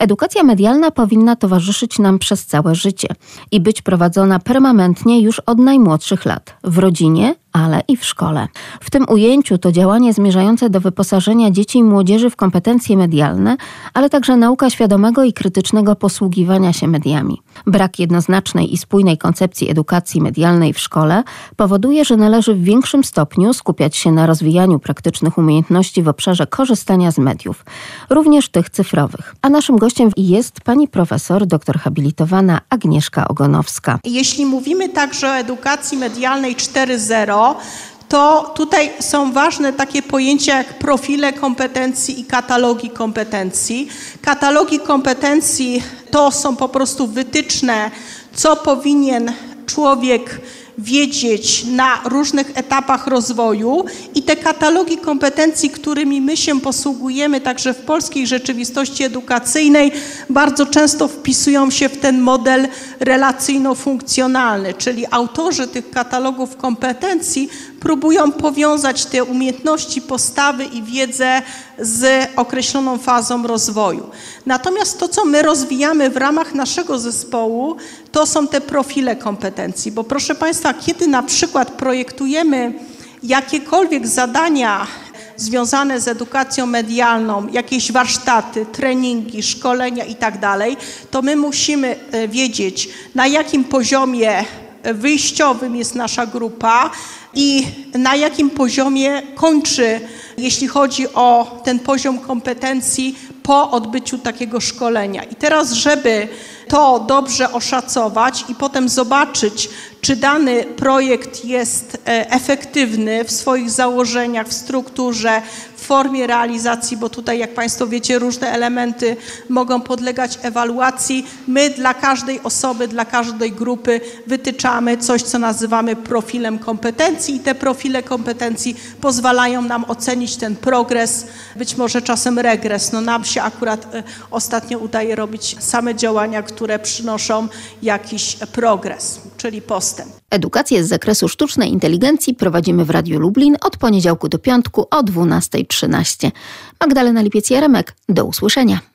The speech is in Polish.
Edukacja medialna powinna towarzyszyć nam przez całe życie i być prowadzona permanentnie już od najmłodszych lat, w rodzinie, ale i w szkole. W tym ujęciu to działanie zmierzające do wyposażenia dzieci i młodzieży w kompetencje medialne, ale także nauka świadomego i krytycznego posługiwania się mediami. Brak jednoznacznej i spójnej koncepcji edukacji medialnej w szkole powoduje, że należy w większym stopniu skupiać się na rozwijaniu praktycznych umiejętności w obszarze korzystania z mediów, również tych cyfrowych. A naszym gościem jest pani profesor, doktor habilitowana Agnieszka Ogonowska. Jeśli mówimy także o edukacji medialnej 4.0, to tutaj są ważne takie pojęcia jak profile kompetencji i katalogi kompetencji. Katalogi kompetencji to są po prostu wytyczne, co powinien człowiek wiedzieć na różnych etapach rozwoju i te katalogi kompetencji, którymi my się posługujemy także w polskiej rzeczywistości edukacyjnej, bardzo często wpisują się w ten model relacyjno-funkcjonalny, czyli autorzy tych katalogów kompetencji próbują powiązać te umiejętności, postawy i wiedzę z określoną fazą rozwoju. Natomiast to, co my rozwijamy w ramach naszego zespołu, to są te profile kompetencji, bo proszę Państwa, kiedy na przykład projektujemy jakiekolwiek zadania związane z edukacją medialną, jakieś warsztaty, treningi, szkolenia i tak dalej, to my musimy wiedzieć, na jakim poziomie wyjściowym jest nasza grupa i na jakim poziomie kończy, jeśli chodzi o ten poziom kompetencji po odbyciu takiego szkolenia. I teraz, żeby to dobrze oszacować i potem zobaczyć, czy dany projekt jest efektywny w swoich założeniach, w strukturze, w formie realizacji, bo tutaj, jak Państwo wiecie, różne elementy mogą podlegać ewaluacji. My dla każdej osoby, dla każdej grupy wytyczamy coś, co nazywamy profilem kompetencji i te profile kompetencji pozwalają nam ocenić ten progres, być może czasem regres. No nam się akurat ostatnio udaje robić same działania, które przynoszą jakiś progres, czyli postęp. Edukację z zakresu sztucznej inteligencji prowadzimy w Radiu Lublin od poniedziałku do piątku o 12:13. Magdalena Lipiec-Jaremek, do usłyszenia.